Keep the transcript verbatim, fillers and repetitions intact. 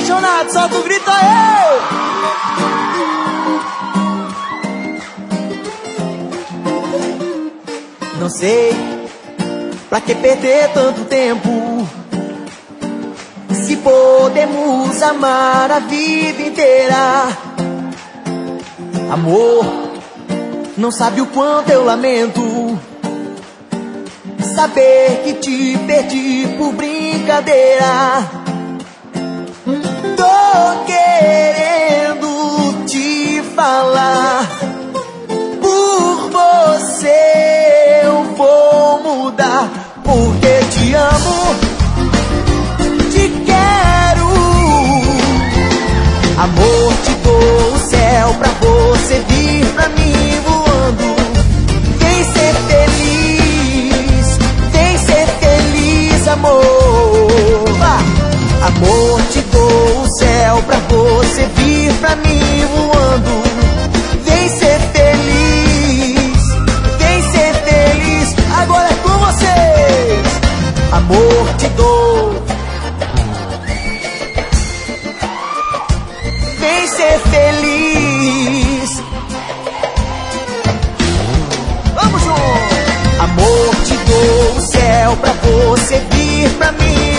apaixonado, solta o grito aí! Não sei pra que perder tanto tempo, se podemos amar a vida inteira. Amor, não sabe o quanto eu lamento saber que te perdi por brincadeira. Tô querendo te falar, por você eu vou mudar, porque te amo, te quero. Amor, te dou o céu pra você vir pra mim voando. Vem ser feliz, vem ser feliz, amor. Amor, te dou o céu pra você vir pra mim voando. Vem ser feliz, vem ser feliz. Agora é com vocês. Amor, te dou. Vem ser feliz. Vamos juntos. Amor, te dou o céu pra você vir pra mim